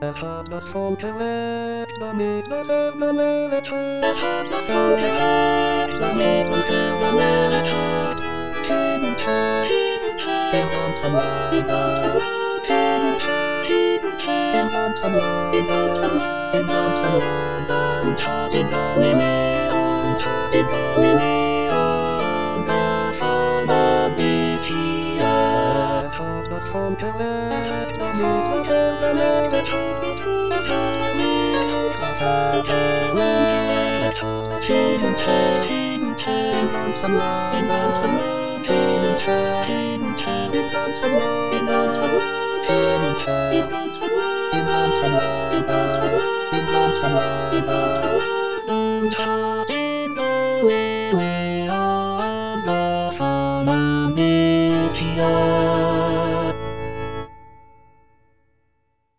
Hat das Volk gelebt, damit das Erbe mehret hat. Hat das Volk gelebt, damit uns Erbe mehret hat. Hin und her, im Absalon, im Absalon. Hin und her, im Absalon, im Absalon, im Absalon. Und hab ihn gar nicht mehr, und hab ihn gar nicht mehr. Das aber bis hier hat das Volk gelebt, damit das Erbe mehret hat. Hin und her, im Absalon, im Absalon. Hin und her, im Absalon, im Absalon. Hin und her, im Absalon, im Absalon, im Absalon, im Absalon, im Absalon. Und hab